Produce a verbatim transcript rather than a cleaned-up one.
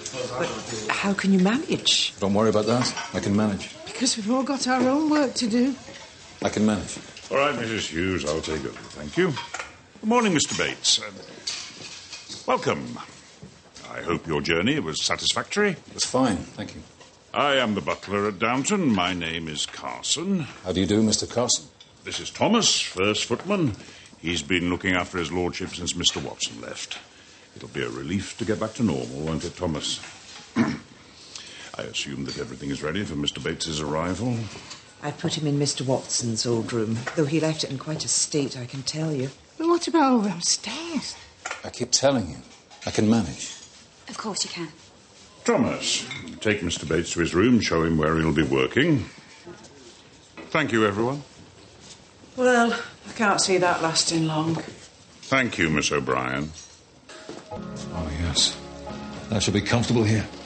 But how can you manage? Don't worry about that. I can manage. Because we've all got our own work to do. I can manage. All right, Missus Hughes, I'll take over. Thank you. Good morning, Mister Bates. Uh, welcome. I hope your journey was satisfactory. It was fine, thank you. I am the butler at Downton. My name is Carson. How do you do, Mister Carson? This is Thomas, first footman. He's been looking after his lordship since Mister Watson left. It'll be a relief to get back to normal, won't it, Thomas? I assume that everything is ready for Mister Bates's arrival. I put him in Mister Watson's old room, though he left it in quite a state, I can tell you. But what about over upstairs? I keep telling you, I can manage. Of course you can. Thomas, take Mister Bates to his room, show him where he'll be working. Thank you, everyone. Well, I can't see that lasting long. Thank you, Miss O'Brien. Oh, yes. I shall be comfortable here.